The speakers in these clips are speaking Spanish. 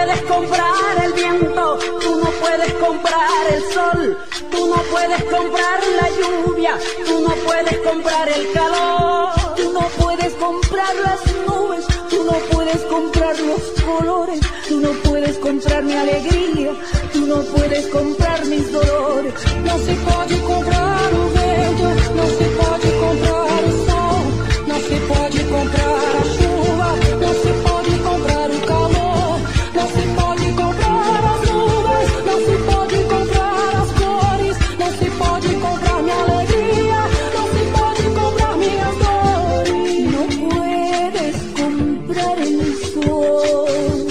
puedes comprar el viento, tú no puedes comprar el sol, tú no puedes comprar la lluvia, tú no puedes comprar el calor, tú no puedes comprar las nubes, tú no puedes comprar los colores, tú no puedes comprar mi alegría, tú no puedes comprar mis dolores. No se pode comprar o vento, não se pode comprar o sol, não se pode comprar a chuva, não se pode comprar o calor, não se pode comprar as nuvens, não se pode comprar as cores, não se pode comprar minha alegria, não se pode comprar minhas dores. Não puedes comprar el sol.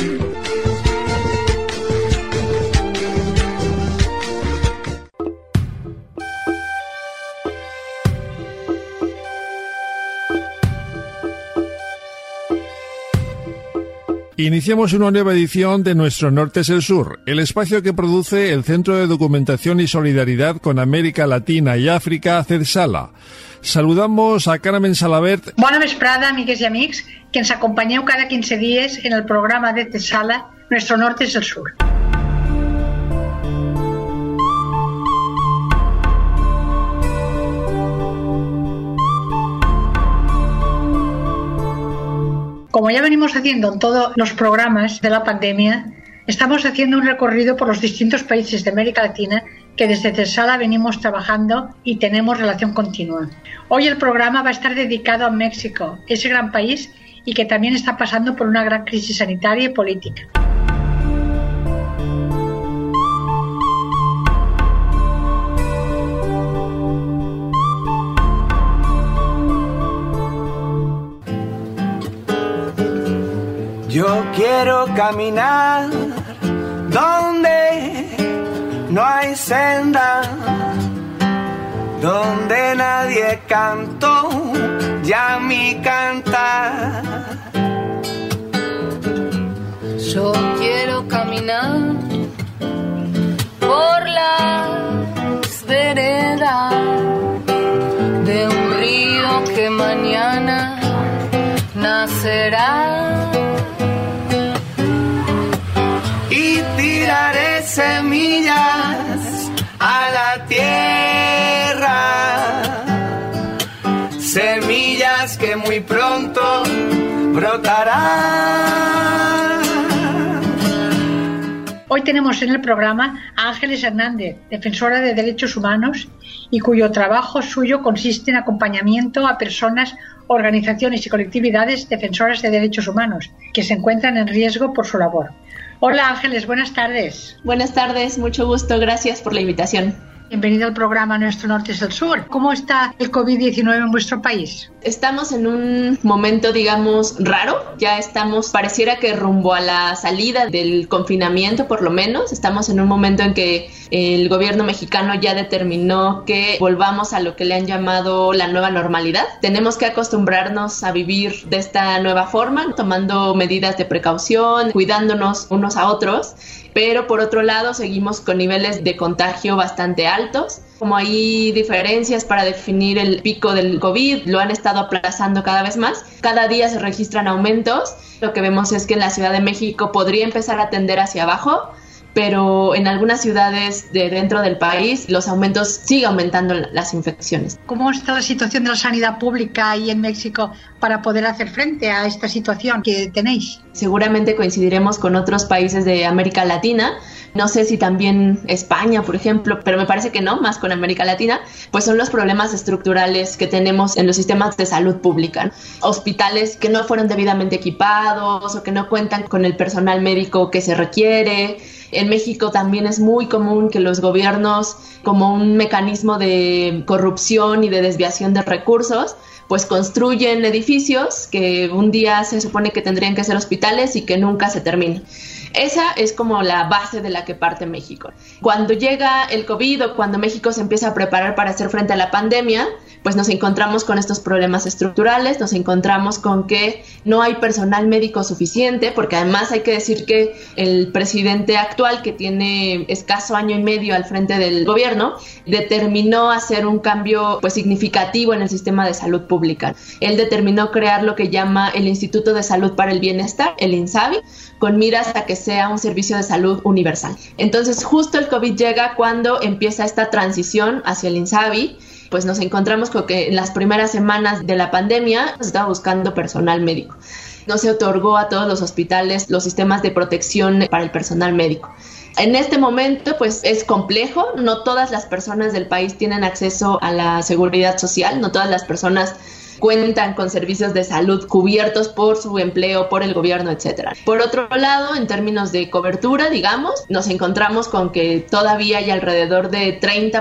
Iniciamos una nueva edición de Nuestro Norte es el Sur, el espacio que produce el Centro de Documentación y Solidaridad con América Latina y Àfrica, CEDSALA. Saludamos a Carmen Salabert. Bona vesprada, amigues i amics, que ens acompanyeu cada 15 dies en el programa de CEDSALA Nuestro Norte es el Sur. Como ya venimos haciendo en todos los programas de la pandemia, estamos haciendo un recorrido por los distintos países de América Latina que desde CEDSALA venimos trabajando y tenemos relación continua. Hoy el programa va a estar dedicado a México, ese gran país y que también está pasando por una gran crisis sanitaria y política. Yo quiero caminar donde no hay senda, donde nadie cantó ya mi cantar. Yo quiero caminar por las veredas de un río que mañana nacerá. Y tiraré semillas a la tierra, semillas que muy pronto brotarán. Hoy tenemos en el programa a Ángeles Hernández, defensora de derechos humanos y cuyo trabajo suyo consiste en acompañamiento a personas, organizaciones y colectividades defensoras de derechos humanos que se encuentran en riesgo por su labor. Hola Ángeles, buenas tardes. Buenas tardes, mucho gusto, gracias por la invitación. Bienvenido al programa Nuestro Norte es el Sur. ¿Cómo está el COVID-19 en vuestro país? Estamos en un momento, digamos, raro. Ya estamos, pareciera que rumbo a la salida del confinamiento, por lo menos. Estamos en un momento en que el gobierno mexicano ya determinó que volvamos a lo que le han llamado la nueva normalidad. Tenemos que acostumbrarnos a vivir de esta nueva forma, tomando medidas de precaución, cuidándonos unos a otros. Pero por otro lado seguimos con niveles de contagio bastante altos. Como hay diferencias para definir el pico del COVID, lo han estado aplazando cada vez más. Cada día se registran aumentos. Lo que vemos es que en la Ciudad de México podría empezar a tender hacia abajo, pero en algunas ciudades de dentro del país los aumentos siguen aumentando las infecciones. ¿Cómo está la situación de la sanidad pública ahí en México para poder hacer frente a esta situación que tenéis? Seguramente coincidiremos con otros países de América Latina. No sé si también España, por ejemplo, pero me parece que no, más con América Latina, pues son los problemas estructurales que tenemos en los sistemas de salud pública. Hospitales que no fueron debidamente equipados o que no cuentan con el personal médico que se requiere. En México también es muy común que los gobiernos, como un mecanismo de corrupción y de desviación de recursos, pues construyen edificios que un día se supone que tendrían que ser hospitales y que nunca se terminan. Esa es como la base de la que parte México. Cuando llega el COVID o cuando México se empieza a preparar para hacer frente a la pandemia, pues nos encontramos con estos problemas estructurales, nos encontramos con que no hay personal médico suficiente, porque además hay que decir que el presidente actual, que tiene escaso año y medio al frente del gobierno, determinó hacer un cambio pues significativo en el sistema de salud pública. Él determinó crear lo que llama el Instituto de Salud para el Bienestar, el INSABI, con miras a que sea un servicio de salud universal. Entonces, justo el COVID llega cuando empieza esta transición hacia el INSABI. Pues nos encontramos con que en las primeras semanas de la pandemia se estaba buscando personal médico. No se otorgó a todos los hospitales los sistemas de protección para el personal médico. En este momento, pues es complejo. No todas las personas del país tienen acceso a la seguridad social, no todas las personas cuentan con servicios de salud cubiertos por su empleo, por el gobierno, etcétera. Por otro lado, en términos de cobertura, digamos, nos encontramos con que todavía hay alrededor de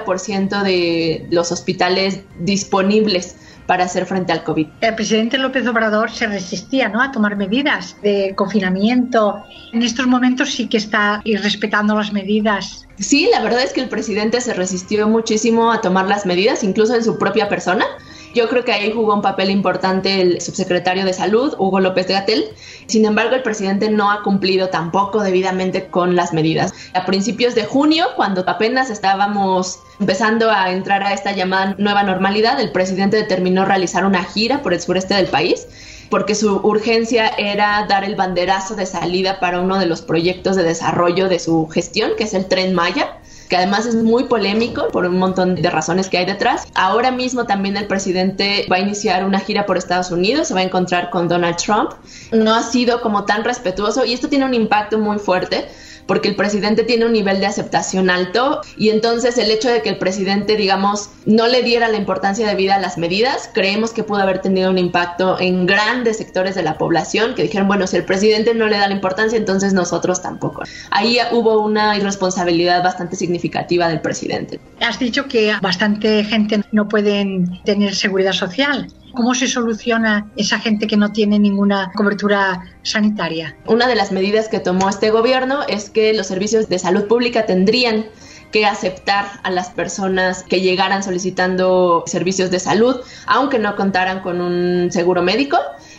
30% de los hospitales disponibles para hacer frente al COVID. El presidente López Obrador se resistía, ¿no?, a tomar medidas de confinamiento. En estos momentos sí que está irrespetando las medidas. Sí, la verdad es que el presidente se resistió muchísimo a tomar las medidas, incluso en su propia persona. Yo creo que ahí jugó un papel importante el subsecretario de Salud, Hugo López-Gatell. Sin embargo, el presidente no ha cumplido tampoco debidamente con las medidas. A principios de junio, cuando apenas estábamos empezando a entrar a esta llamada nueva normalidad, el presidente determinó realizar una gira por el sureste del país, porque su urgencia era dar el banderazo de salida para uno de los proyectos de desarrollo de su gestión, que es el Tren Maya, que además es muy polémico por un montón de razones que hay detrás. Ahora mismo también el presidente va a iniciar una gira por Estados Unidos, se va a encontrar con Donald Trump. No ha sido como tan respetuoso y esto tiene un impacto muy fuerte, porque el presidente tiene un nivel de aceptación alto y entonces el hecho de que el presidente, digamos, no le diera la importancia debida a las medidas, creemos que pudo haber tenido un impacto en grandes sectores de la población que dijeron, bueno, si el presidente no le da la importancia, entonces nosotros tampoco. Ahí hubo una irresponsabilidad bastante significativa del presidente. Has dicho que bastante gente no puede tener seguridad social. ¿Cómo se soluciona esa gente que no tiene ninguna cobertura sanitaria? Una de las medidas que tomó este gobierno es que los servicios de salud pública tendrían que aceptar a las personas que llegaran solicitando servicios de salud, aunque no contaran con un seguro médico.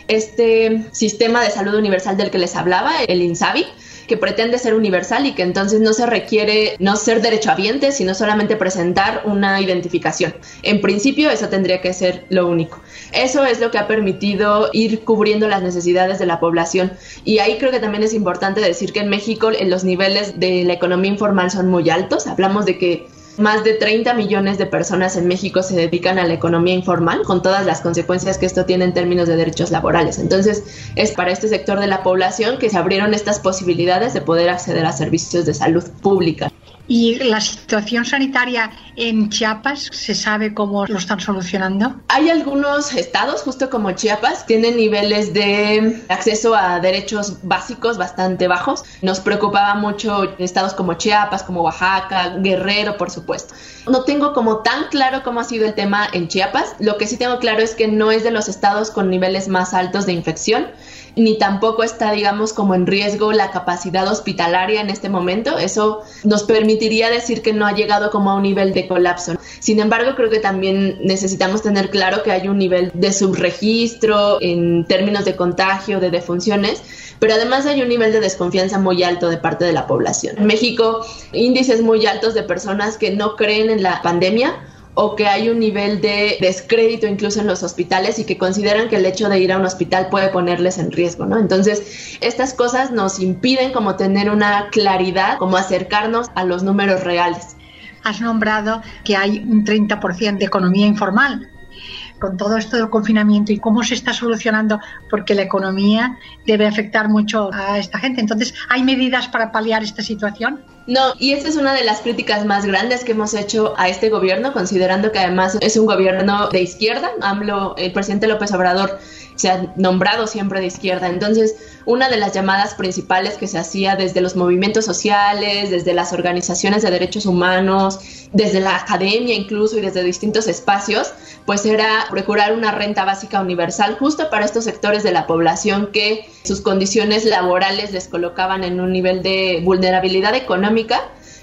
Este sistema de salud universal del que les hablaba, el INSABI, que pretende ser universal y que entonces no se requiere no ser derechohabiente, sino solamente presentar una identificación. En principio, eso tendría que ser lo único. Eso es lo que ha permitido ir cubriendo las necesidades de la población. Y ahí creo que también es importante decir que en México los niveles de la economía informal son muy altos. Hablamos de que más de 30 millones de personas en México se dedican a la economía informal, con todas las consecuencias que esto tiene en términos de derechos laborales. Entonces, es para este sector de la población que se abrieron estas posibilidades de poder acceder a servicios de salud pública. ¿Y la situación sanitaria en Chiapas se sabe cómo lo están solucionando? Hay algunos estados, justo como Chiapas, tienen niveles de acceso a derechos básicos bastante bajos. Nos preocupaba mucho estados como Chiapas, como Oaxaca, Guerrero, por supuesto. No tengo como tan claro cómo ha sido el tema en Chiapas. Lo que sí tengo claro es que no es de los estados con niveles más altos de infección, ni tampoco está, digamos, como en riesgo la capacidad hospitalaria en este momento. Eso nos permitiría decir que no ha llegado como a un nivel de colapso. Sin embargo, creo que también necesitamos tener claro que hay un nivel de subregistro en términos de contagio, de defunciones, pero además hay un nivel de desconfianza muy alto de parte de la población. En México, índices muy altos de personas que no creen en la pandemia, o que hay un nivel de descrédito incluso en los hospitales y que consideran que el hecho de ir a un hospital puede ponerles en riesgo, ¿no? Entonces, estas cosas nos impiden como tener una claridad, como acercarnos a los números reales. Has nombrado que hay un 30% de economía informal. Con todo esto del confinamiento y cómo se está solucionando, porque la economía debe afectar mucho a esta gente. Entonces, ¿hay medidas para paliar esta situación? No, y esta es una de las críticas más grandes que hemos hecho a este gobierno, considerando que además es un gobierno de izquierda. El presidente López Obrador se ha nombrado siempre de izquierda. Entonces, una de las llamadas principales que se hacía desde los movimientos sociales, desde las organizaciones de derechos humanos, desde la academia incluso y desde distintos espacios, pues era procurar una renta básica universal justo para estos sectores de la población que sus condiciones laborales les colocaban en un nivel de vulnerabilidad económica,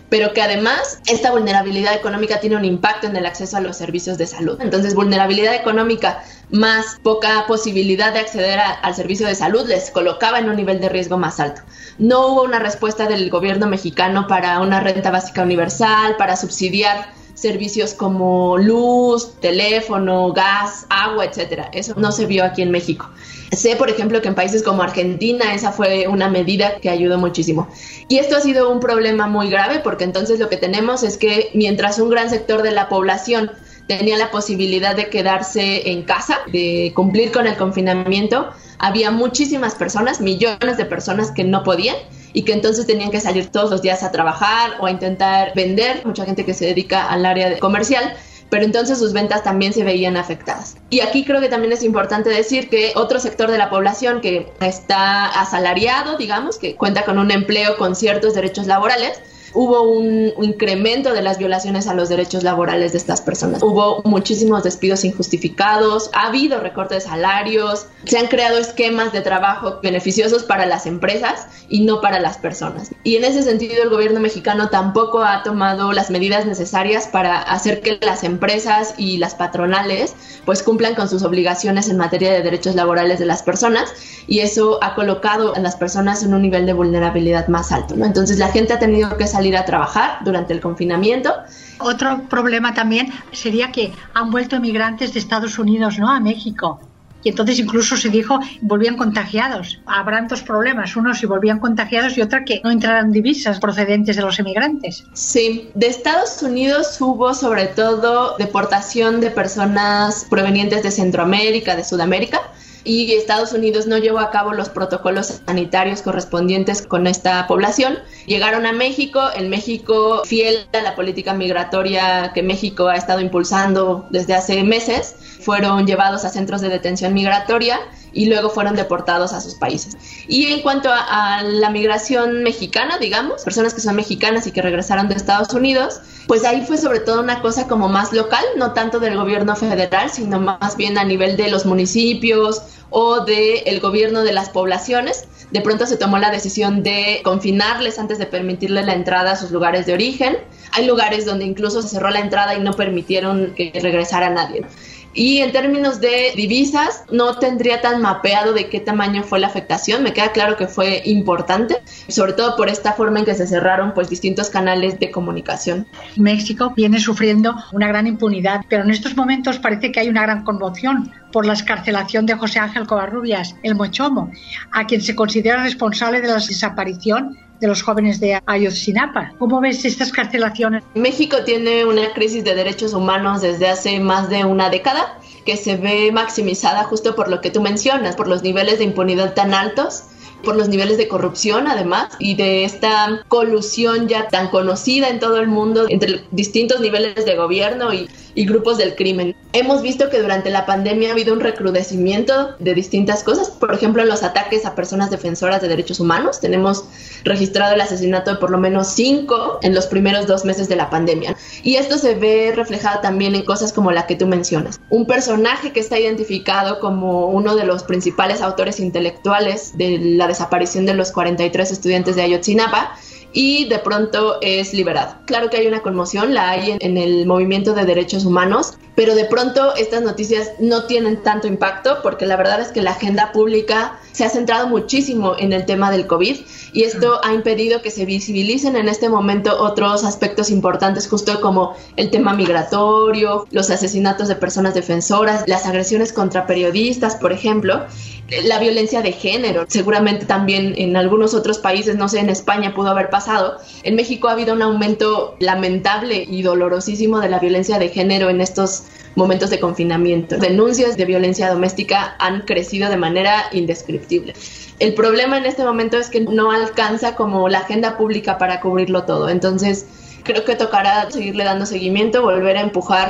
pero que además esta vulnerabilidad económica tiene un impacto en el acceso a los servicios de salud. Entonces, vulnerabilidad económica más poca posibilidad de acceder al servicio de salud les colocaba en un nivel de riesgo más alto. No hubo una respuesta del gobierno mexicano para una renta básica universal, para subsidiar servicios como luz, teléfono, gas, agua, etcétera. Eso no se vio aquí en México. Sé, por ejemplo, que en países como Argentina esa fue una medida que ayudó muchísimo. Y esto ha sido un problema muy grave porque entonces lo que tenemos es que mientras un gran sector de la población tenía la posibilidad de quedarse en casa, de cumplir con el confinamiento, había muchísimas personas, millones de personas que no podían y que entonces tenían que salir todos los días a trabajar o a intentar vender, mucha gente que se dedica al área comercial, pero entonces sus ventas también se veían afectadas. Y aquí creo que también es importante decir que otro sector de la población que está asalariado, digamos, que cuenta con un empleo con ciertos derechos laborales, hubo un incremento de las violaciones a los derechos laborales de estas personas. Hubo muchísimos despidos injustificados, ha habido recortes de salarios, se han creado esquemas de trabajo beneficiosos para las empresas y no para las personas. Y en ese sentido el gobierno mexicano tampoco ha tomado las medidas necesarias para hacer que las empresas y las patronales pues cumplan con sus obligaciones en materia de derechos laborales de las personas, y eso ha colocado a las personas en un nivel de vulnerabilidad más alto, ¿no? Entonces la gente ha tenido que salir a trabajar durante el confinamiento. Otro problema también sería que han vuelto migrantes de Estados Unidos, ¿no?, a México. Y entonces incluso se dijo volvían contagiados. Habrán dos problemas, uno si volvían contagiados y otra que no entraran divisas procedentes de los emigrantes. Sí, de Estados Unidos hubo sobre todo deportación de personas provenientes de Centroamérica, de Sudamérica, y Estados Unidos no llevó a cabo los protocolos sanitarios correspondientes con esta población. Llegaron a México, en México, fiel a la política migratoria que México ha estado impulsando desde hace meses, fueron llevados a centros de detención migratoria y luego fueron deportados a sus países. Y en cuanto a la migración mexicana, digamos, personas que son mexicanas y que regresaron de Estados Unidos, pues ahí fue sobre todo una cosa como más local, no tanto del gobierno federal, sino más bien a nivel de los municipios o del gobierno de las poblaciones. De pronto se tomó la decisión de confinarles antes de permitirles la entrada a sus lugares de origen. Hay lugares donde incluso se cerró la entrada y no permitieron que regresara nadie. Y en términos de divisas, no tendría tan mapeado de qué tamaño fue la afectación. Me queda claro que fue importante, sobre todo por esta forma en que se cerraron pues distintos canales de comunicación. México viene sufriendo una gran impunidad, pero en estos momentos parece que hay una gran conmoción por la excarcelación de José Ángel Covarrubias, el Mochomo, a quien se considera responsable de la desaparición de los jóvenes de Ayotzinapa. ¿Cómo ves estas excarcelaciones? México tiene una crisis de derechos humanos desde hace más de una década, que se ve maximizada justo por lo que tú mencionas, por los niveles de impunidad tan altos, por los niveles de corrupción además, y de esta colusión ya tan conocida en todo el mundo entre distintos niveles de gobierno y grupos del crimen. Hemos visto que durante la pandemia ha habido un recrudecimiento de distintas cosas, por ejemplo los ataques a personas defensoras de derechos humanos. Tenemos registrado el asesinato de por lo menos 5 en los primeros 2 meses de la pandemia, y esto se ve reflejado también en cosas como la que tú mencionas. Un personaje que está identificado como uno de los principales autores intelectuales de la desaparición de los 43 estudiantes de Ayotzinapa, y de pronto es liberado. Claro que hay una conmoción, la hay en el movimiento de derechos humanos, pero de pronto estas noticias no tienen tanto impacto porque la verdad es que la agenda pública se ha centrado muchísimo en el tema del COVID, y esto ha impedido que se visibilicen en este momento otros aspectos importantes, justo como el tema migratorio, los asesinatos de personas defensoras, las agresiones contra periodistas, por ejemplo, la violencia de género. Seguramente también en algunos otros países, no sé, en España pudo haber pasado. En México ha habido un aumento lamentable y dolorosísimo de la violencia de género en estos momentos de confinamiento. Denuncias de violencia doméstica han crecido de manera indescriptible. El problema en este momento es que no alcanza como la agenda pública para cubrirlo todo. Entonces, creo que tocará seguirle dando seguimiento, volver a empujar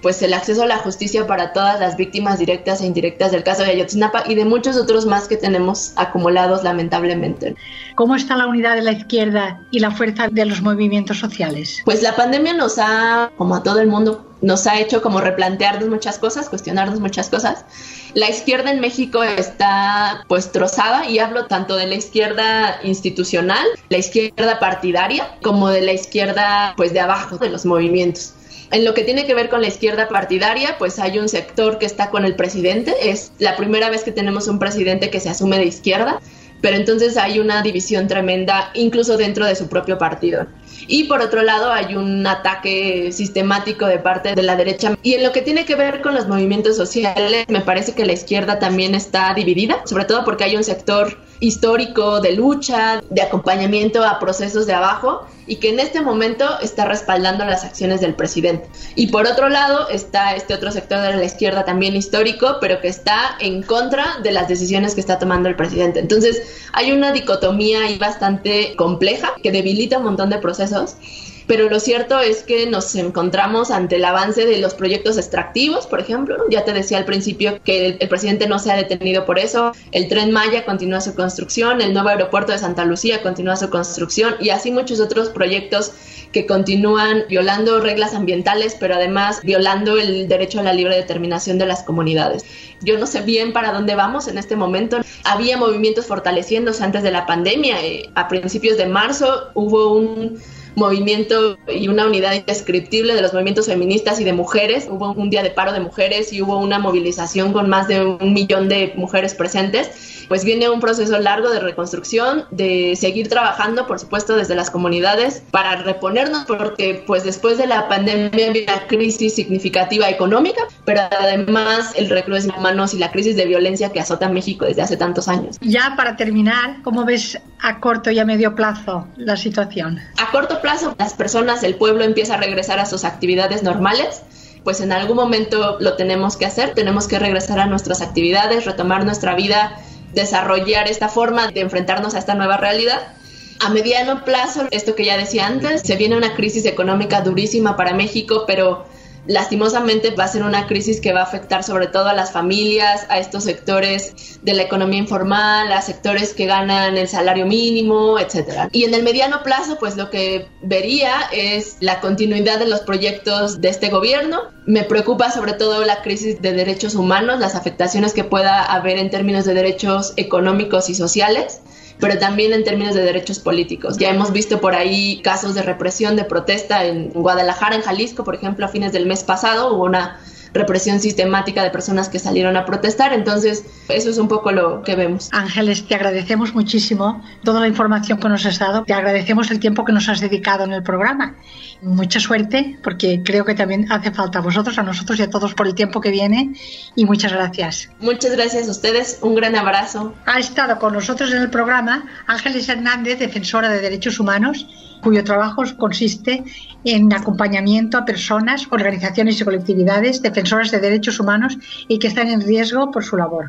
pues el acceso a la justicia para todas las víctimas directas e indirectas del caso de Ayotzinapa y de muchos otros más que tenemos acumulados lamentablemente. ¿Cómo está la unidad de la izquierda y la fuerza de los movimientos sociales? Pues la pandemia nos ha, como a todo el mundo, nos ha hecho como replantearnos muchas cosas, cuestionarnos muchas cosas. La izquierda en México está pues trozada, y hablo tanto de la izquierda institucional, la izquierda partidaria, como de la izquierda pues de abajo de los movimientos. En lo que tiene que ver con la izquierda partidaria, pues hay un sector que está con el presidente. Es la primera vez que tenemos un presidente que se asume de izquierda, pero entonces hay una división tremenda incluso dentro de su propio partido. Y por otro lado hay un ataque sistemático de parte de la derecha. Y en lo que tiene que ver con los movimientos sociales, me parece que la izquierda también está dividida, sobre todo porque hay un sector histórico de lucha, de acompañamiento a procesos de abajo, y que en este momento está respaldando las acciones del presidente. Y por otro lado está este otro sector de la izquierda también histórico, pero que está en contra de las decisiones que está tomando el presidente. Entonces hay una dicotomía ahí bastante compleja que debilita un montón de procesos. Pero lo cierto es que nos encontramos ante el avance de los proyectos extractivos, por ejemplo, ¿no? Ya te decía al principio que el presidente no se ha detenido por eso. El Tren Maya continúa su construcción, el nuevo aeropuerto de Santa Lucía continúa su construcción, y así muchos otros proyectos que continúan violando reglas ambientales, pero además violando el derecho a la libre determinación de las comunidades. Yo no sé bien para dónde vamos en este momento. Había movimientos fortaleciéndose antes de la pandemia. A principios de marzo hubo un movimiento y una unidad indescriptible de los movimientos feministas y de mujeres. Hubo un día de paro de mujeres y hubo una movilización con más de 1 millón de mujeres presentes. Pues viene un proceso largo de reconstrucción, de seguir trabajando, por supuesto, desde las comunidades para reponernos, porque pues después de la pandemia había una crisis significativa económica, pero además el recrudecimiento de humanos y la crisis de violencia que azota a México desde hace tantos años. Ya para terminar, ¿cómo ves a corto y a medio plazo la situación? A corto plazo, las personas, el pueblo empieza a regresar a sus actividades normales. Pues en algún momento lo tenemos que hacer, tenemos que regresar a nuestras actividades, retomar nuestra vida, desarrollar esta forma de enfrentarnos a esta nueva realidad. A mediano plazo, esto que ya decía antes, se viene una crisis económica durísima para México, pero lastimosamente va a ser una crisis que va a afectar sobre todo a las familias, a estos sectores de la economía informal, a sectores que ganan el salario mínimo, etcétera. Y en el mediano plazo, pues lo que vería es la continuidad de los proyectos de este gobierno. Me preocupa sobre todo la crisis de derechos humanos, las afectaciones que pueda haber en términos de derechos económicos y sociales, pero también en términos de derechos políticos. Ya hemos visto por ahí casos de represión, de protesta en Guadalajara, en Jalisco, por ejemplo, a fines del mes pasado hubo una represión sistemática de personas que salieron a protestar. Entonces, eso es un poco lo que vemos. Ángeles, te agradecemos muchísimo toda la información que nos has dado. Te agradecemos el tiempo que nos has dedicado en el programa. Mucha suerte, porque creo que también hace falta a vosotros, a nosotros y a todos por el tiempo que viene. Y muchas gracias. Muchas gracias a ustedes. Un gran abrazo. Ha estado con nosotros en el programa Ángeles Hernández, defensora de derechos humanos, cuyo trabajo consiste en acompañamiento a personas, organizaciones y colectividades defensoras de derechos humanos y que están en riesgo por su labor.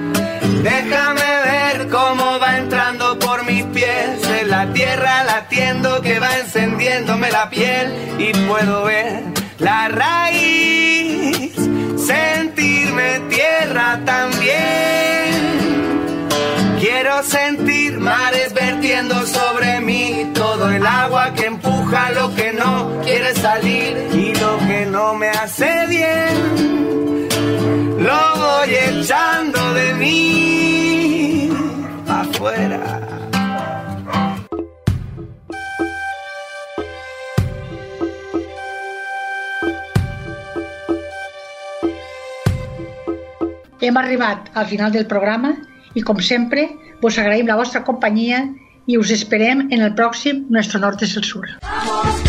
Déjame ver cómo va entrando por mis pies en la tierra latiendo que va encendiéndome la piel y puedo ver la raíz, sentirme tierra también. Quiero sentir mares vertiendo sobre mí, todo el agua que empuja lo que no quiere salir y lo que no me hace bien, lo voy echando de mí afuera. Hem arribat al final del programa i, com sempre, vos agraïm la vostra companyia i us esperem en el pròxim Nuestro Norte es el Sur.